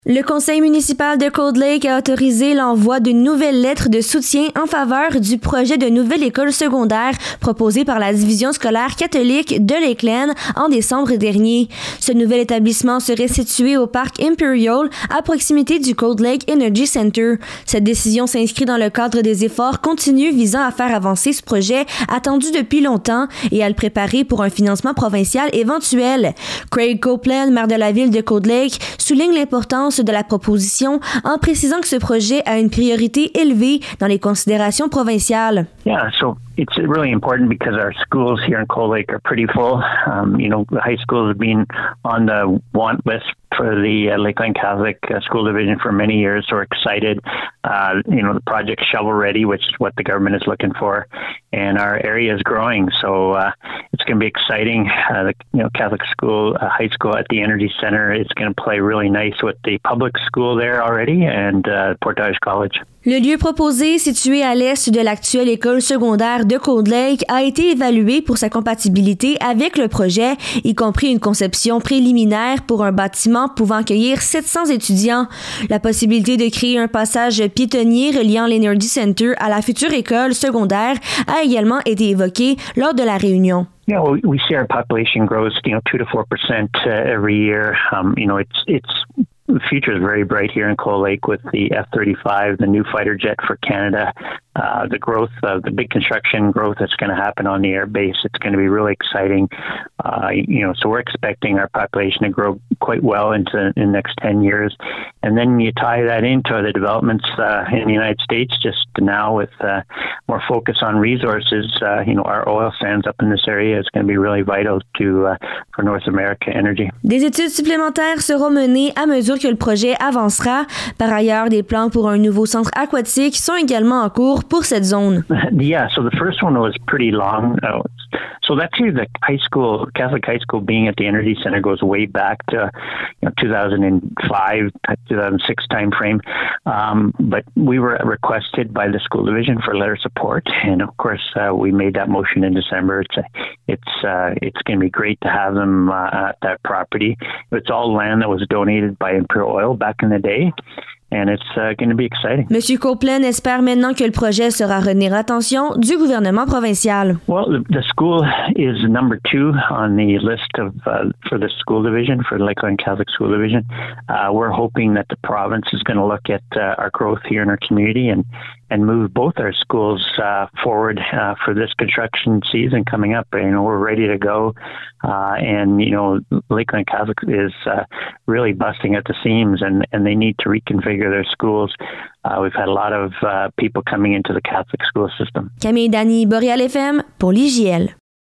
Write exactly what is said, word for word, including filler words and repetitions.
Le conseil municipal de Cold Lake a autorisé l'envoi d'une nouvelle lettre de soutien en faveur du projet de nouvelle école secondaire proposé par la division scolaire catholique de Lakeland en décembre dernier. Ce nouvel établissement serait situé au parc Imperial à proximité du Cold Lake Energy Center. Cette décision s'inscrit dans le cadre des efforts continus visant à faire avancer ce projet attendu depuis longtemps et à le préparer pour un financement provincial éventuel. Craig Copeland, maire de la ville de Cold Lake, souligne l'importance de la proposition en précisant que ce projet a une priorité élevée dans les considérations provinciales. Yeah, so it's really important because our schools here in Cold Lake are pretty full. Um, you know, the high schools have been on the want list for the uh, Lakeland Catholic uh, School Division for many years. So we're excited. Uh, you know, the project's shovel ready, which is what the government is looking for, and our area is growing. So uh, it's going to be exciting. Uh, the you know Catholic school, uh, high school at the Energy Center is going to play really nice with the public school there already and uh, Portage College. Le lieu proposé, situé à l'est de l'actuelle école secondaire de Cold Lake, a été évalué pour sa compatibilité avec le projet, y compris une conception préliminaire pour un bâtiment pouvant accueillir sept cents étudiants. La possibilité de créer un passage piétonnier reliant l'Energy Center à la future école secondaire a également été évoquée lors de la réunion. Yeah, well, we see our population grows, you know, two to four percent uh, every year. Um, you know, it's it's. The future is very bright here in Cold Lake with the F thirty-five, the new fighter jet for Canada, uh, the growth of the big construction growth that's going to happen on the air base. It's going to be really exciting. Uh, you know, so we're expecting our population to grow quite well into in the next ten years. And then you tie that into the developments uh, in the United States just now with uh, more focus on resources. Uh, you know, our oil sands up in this area is going to be really vital to uh, for North America energy. Des études supplémentaires seront menées à mesure que le projet avancera. Par ailleurs, des plans pour un nouveau centre aquatique sont également en cours pour cette zone. Yeah, so the first one was pretty long. Uh, so actually the high school, Catholic high school being at the Energy Center goes way back to you know, two thousand five, two thousand six time frame. Um, but we were requested by the school division for letter support. And of course, uh, we made that motion in December. It's, a, it's, uh, it's going to be great to have them uh, at that property. It's all land that was donated by Imperial Oil back in the day. And it's uh, going to be exciting. Monsieur Copeland espère maintenant que le projet sera retenir l'attention du gouvernement provincial. Well, the, the school is number two on the list of uh, for the school division, for the Lakeland Catholic School Division. Uh, we're hoping that the province is going to look at uh, our growth here in our community and and move both our schools uh, forward uh, for this construction season coming up. You know, we're ready to go, uh, and you know, Lakeland Catholic is uh, really busting at the seams, and and they need to reconfigure their schools. Uh, we've had a lot of uh, people coming into the Catholic school system. Camille Dany, Boréal F M, pour l'I J L.